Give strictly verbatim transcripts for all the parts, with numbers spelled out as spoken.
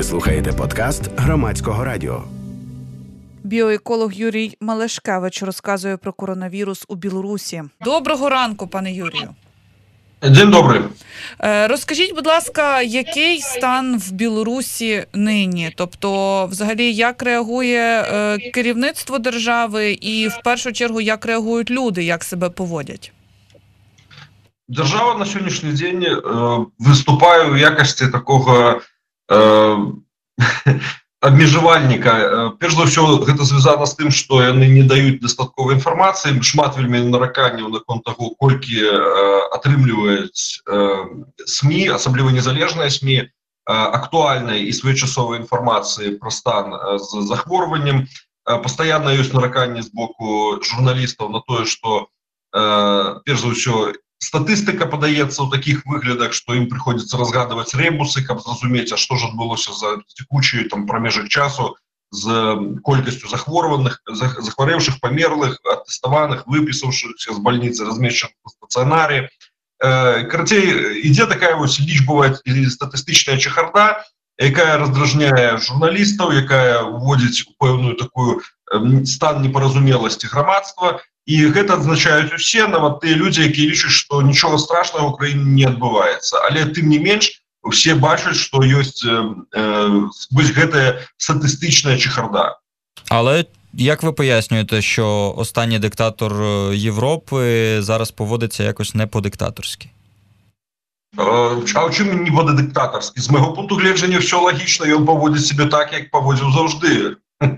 Ви слухаєте подкаст Громадського радіо. Біоеколог Юрій Малешкевич розказує про коронавірус у Білорусі. Доброго ранку, пане Юрію. День добрий. Розкажіть, будь ласка, який стан в Білорусі нині? Тобто, взагалі, як реагує керівництво держави і, в першу чергу, як реагують люди, як себе поводять? Держава на сьогоднішній день е, виступає у якості такого е, обмежувальника. Перш за все, гэта звязана з тим, що вони не дають достаткової інформації. Шмат вельми нараканняў наконт того, колькі е, атрымліваюць е, СМІ, асабліва незалежныя СМІ, е, актуальнай і своечасовай інформації про стан е, з захворюванням. Е, Постоянно ёсць нараканні з боку журналістаў на тое, што е, перш за все, статистика подаецца ў таких выглядах, што ім прыходзіцца разгадываць рэбусы, каб зразумець, а што ж адбылося за цякучы там прамежак часу з колькасцю захворваных, захварэўшых, памерлых, атэставаных, выпісаўшыхся з бальніцы, размешчаных на стацыянарі. Карацей, ідзе такая вось лічбавая статыстычная чахарда, якая раздражняе журналістаў, якая уводзіць у пэўную такую стан непаразумеласці грамадства. І гэта адзначаюць усе, нават тыя людзі, якія лічаць, што нічога страшнага ў краіне не адбываецца. Але тым не менш, усе бачаць, што ёсць э, э, гэтая статыстычная чахарда. Але як ви пояснюєте, що останній диктатор Європи зараз поводиться якось не по-диктаторськи? А ў чым не по-диктаторськи? З майго пункту гледжання все логічно, ён паводзіць себе так, як паводзіў заўжды.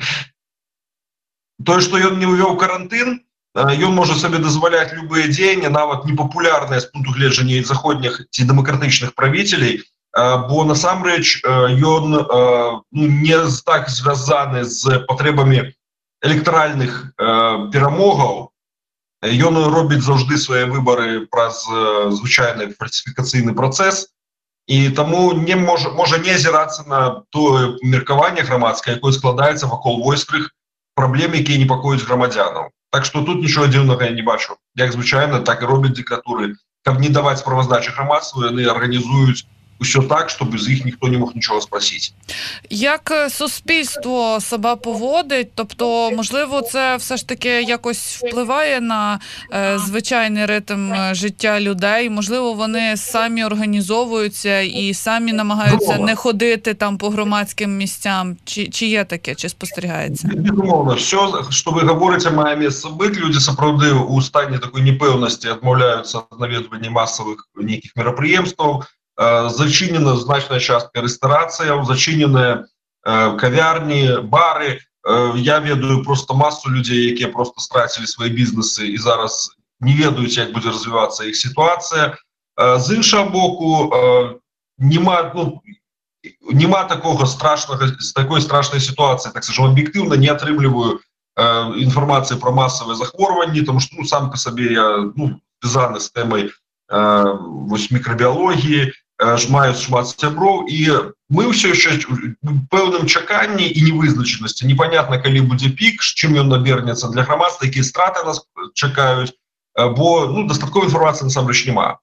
Тое, што ён не ўвёў карантын, ён можа сабе дазваляць любыя дзеянні, нават непапулярныя з пункту гледжання заходніх ці дэмакратычных правіцелей, бо насамрэч ён не так звязаны з патрэбамі электаральных перамогаў. Ён робіць заўжды свае выбары праз звычайны фальсіфікацыйны працэс, і таму не можа, можа не азірацца на тое меркаванне грамадскае, якое складаецца вакол войскрых праблем, якія непакояць грамадзянаў. Так што тут нічого дзіўнага я не бачу. Як звычайна, так і робяць дыктатуры. Каб не даваць справаздачы грамадству, яны арганізуюць усё так, щоб з їх ніхто не мог нічого спросити. Як суспільство себе поводить? Тобто, можливо, це все ж таки якось впливає на е, звичайний ритм життя людей? Можливо, вони самі організовуються і самі намагаються не ходити там по громадським місцям? Чи, чи є таке, чи спостерігається? Безумовно. Все, що ви говорите, має місце бути. Люди, справді, у стані такої непевності відмовляються від навідування масових ніяких мероприємств. Зачинена значная частка рэстарацыяў, зачинены кавярні, бары. Я ведаю просто массу людей, якія просто страцілі свае бізнесы і зараз не ведаюць, як будзе развівацца іх сітуацыя. З іншага боку, нема, ну, нема такога страшнага, такой страшнай сітуацыі, так скажем, аб'ектыўна не атрымліваю інфармацыі про масавыя захворванні, тому што ну, сам по сабе я ну, звязаны з тэмай вось мікрабіялогіі, маюць шмат сяброў, і мы ўсё яшчэ у пэўным чаканні і невызначанасці. Непонятно, калі будзе пік, з чым ён набернецца для грамадства, якія страты нас чакаюць, бо ну, дастатковай інфармацыі насамрэч няма.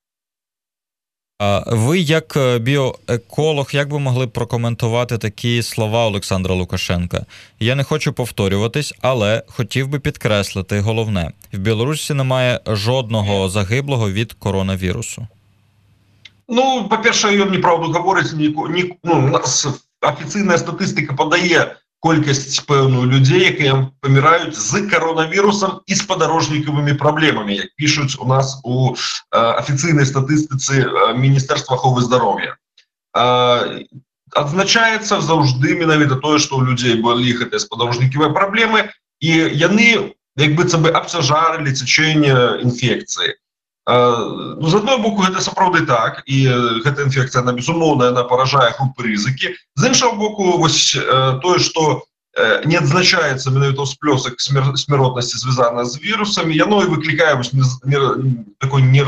Ви, як біоеколог, як би могли прокоментувати такі слова Олександра Лукашенка? Я не хочу повторюватись, але хотів би підкреслити головне. В Білорусі немає жодного загиблого від коронавірусу. Ну, по-перше, ён неправду говорить. Ні, ні, ну, нас офіційна статистика подає колькість певної людей, які помирають з коронавірусом і з подорожниковими проблемами, як пишуть у нас у е, офіційній статистиці Міністерства охорони здоров'я. Е, Адзначаецца завжди менавіта тое, што у людей былі гэтыя спадарожнікавыя праблемы, і яны як быццам бы абцяжарылі цячэнне інфекцыі. Ну, з одного боку, гэта сапраўды так, і гэта інфекцыя, она, безумоўна, она паражае групы рызыкі. З іншага боку, вось тое, што не адзначаецца менавіта ўсплёсак смер... смяротнасці звязана з вірусамі, яно і выклікае вось не... такое не...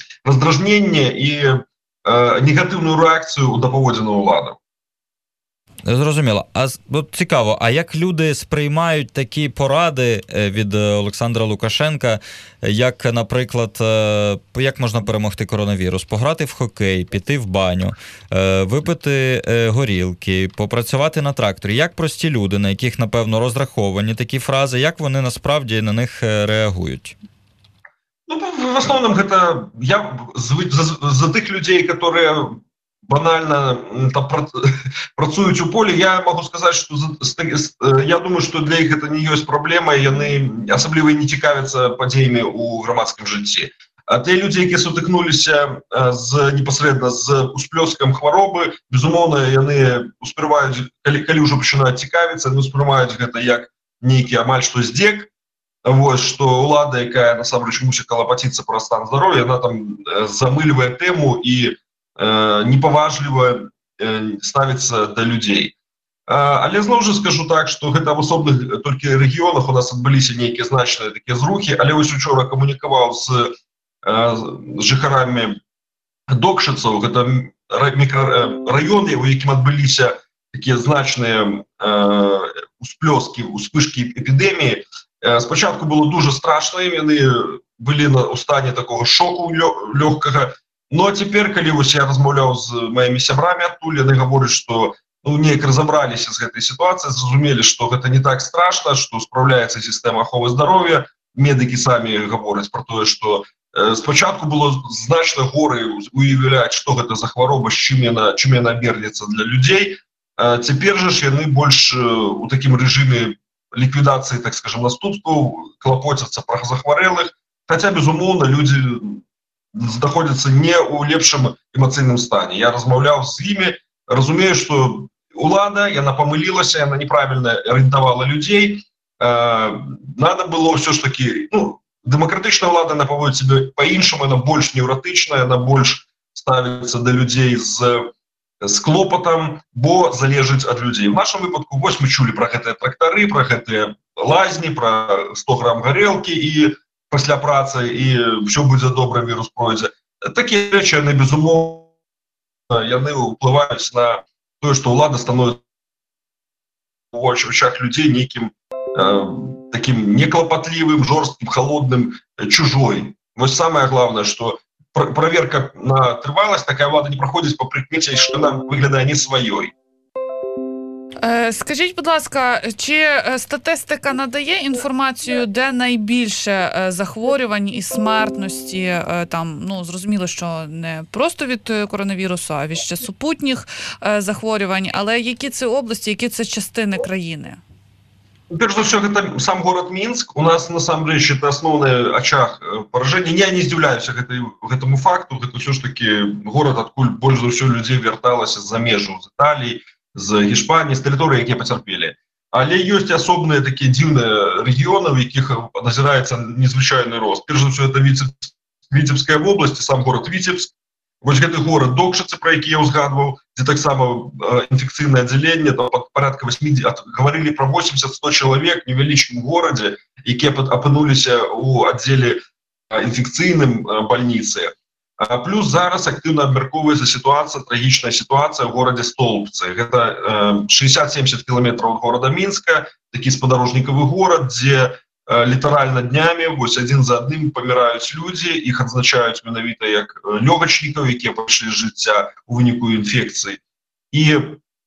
раздражненне і э, негатыўную рэакцыю ў дапаводзіную ўладу. Зрозуміло. А от цікаво, а як люди сприймають такі поради від Олександра Лукашенка, як, наприклад, як можна перемогти коронавірус? Пограти в хокей, піти в баню, випити горілки, попрацювати на тракторі. Як прості люди, на яких, напевно, розраховані такі фрази, як вони насправді на них реагують? Ну, в основном это я за, за, за тих людей, которые банально там працують у полі, я можу сказати, що я думаю, що для їх це не є проблема, і вони особливо не цікавляться подіями у громадському житті. А ті люди, які сутикнулися з непосередньо з усплеском хвороби, безумовно, вони успівають, коли, коли вже починають цікавитися, вони сприймають це як некий амаль що здек, вот, що улада, яка насамрэч мусить клопотіться про стан здоров'я, вона там замилює тему і непаважліва ставіцца да людзей. Але зноў жа скажу так, што гэта в асобных толькі рэгіёнах у нас адбыліся нейкія значныя такія зрухі, але вось учора камунікаваў з жыхарамі Докшыцаў, гэта мікрараёны, у якім адбыліся такія значныя усплёскі, успышкі эпідэміі. Спачатку было дуже страшна, яны былі у стане такога шоку лёгкага. Ну, а цяпер, калі вось я размаўляў з маімі сябрамі адтуль, яны гавораць, што ну, неяк разабраліся з гэтай сітуацыяй, зразумелі, што гэта не так страшна, што спраўляецца сістэма аховы здароўя. Медыкі самі гавораць пра тое, што э, спачатку было значна горай уяўляць, што гэта за хвароба, з чым яна, чым яна абернецца для людзей. А цяпер жа ж яны больш э, у такім рэжыме ліквідацыі, так скажем, наступстваў, клапоцяцца пра захварэлых, хаця, безумоўна, людзі знаходзяцца не ў лепшым эмацыйным стане. Я размаўляў з імі, разумею, што улада, яна памылілася, яна неправільна арыентавала людзей. Э, надо было ўсё ж такі, ну, дэмакратычная ўлада, яна паводзіць сябе па-іншаму, яна больш неўратычная, яна больш ставіцца да людзей з, з клопатам, бо залежыць ад людзей. В нашым выпадку, вось мы чулі пра гэтыя трактары, пра гэтыя лазні, пра сто грамм гарэлкі і пасля працы, і ўсё будзе добра, вірус пройдзе. Такія рэчы, яны, безумоўна, яны ўплываюць на тое, што ўлада становіцца у вачах людзей нейкім э, такім неклапатлівым, жорсткім, халодным, чужой. Вось самае главное, што пр праверка на трываласць, такая ўлада не праходзіць па прыкмеце, што нам выглядае не сваёй. Скажіть, будь ласка, чи статистика надає інформацію, де найбільше захворювань і смертності, там, ну, зрозуміло, що не просто від коронавірусу, а від ще супутніх захворювань, але які це області, які це частини країни? Перш за все, гэта сам город Мінск. У нас, насамрэч, это асноўны ачаг паражэння. Я не здзіўляюся гэтаму факту. Гэта ўсё ж такі горад, адкуль больш за ўсё людзей вярталася з-за межу, з Італіі, з Гішпаніі, з тэрыторыі, якія пацярпелі. Але ёсць асобныя такія дзіўныя рэгіёны, у якіх назіраецца незвычайны рост. Перш за ўсё, это Віцебская вобласць, сам город Віцебск. Вось гэты горад Докшыцы, про які я ўзгадваў, дзе таксама інфекцыйнае аддзяленне, там парадка восьмидесяти, гаварылі пра восемьдесят-сто чалавек в невялічкім горадзе, якія апынуліся ў аддзеле інфекцыйным бальніцы. Плюс зараз актыўна абмяркоўваецца сітуацыя, трагічная сітуацыя ў горадзе Столбцы. Гэта шестьдесят-семьдесят кіламетраў ад горада Мінска, такі спадарожнікавы горад, дзе літаральна днямі, вось адзін за адным паміраюць людзі, іх адзначаюць менавіта як лёгачнікаў, якія пайшлі з жыцця ў выніку інфекцыі. І э,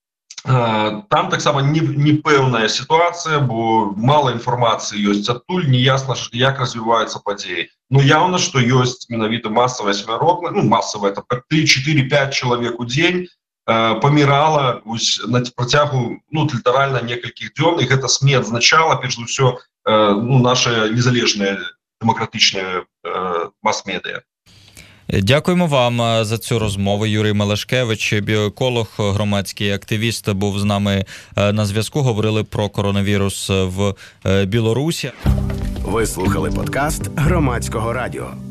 там таксама непэўная сітуацыя, бо мала інфармацыі ёсць адтуль, не ясна, як развіваюцца падзеі. Но яўна, што ёсць менавіта масавая смяротная, ну масавая, это три-четыре-пять чалавек у дзень э, памірала вось, на працягу ну, літаральна некалькіх дзён, і гэта СМІ адзначала, перш за ўсё, ну, наша незалежная демократична мас-медіа. Дякуємо вам за цю розмову. Юрій Мелешкевич, біоеколог, громадський активіст, був з нами на зв'язку. Говорили про коронавірус в Білорусі. Ви слухали подкаст Громадського радіо.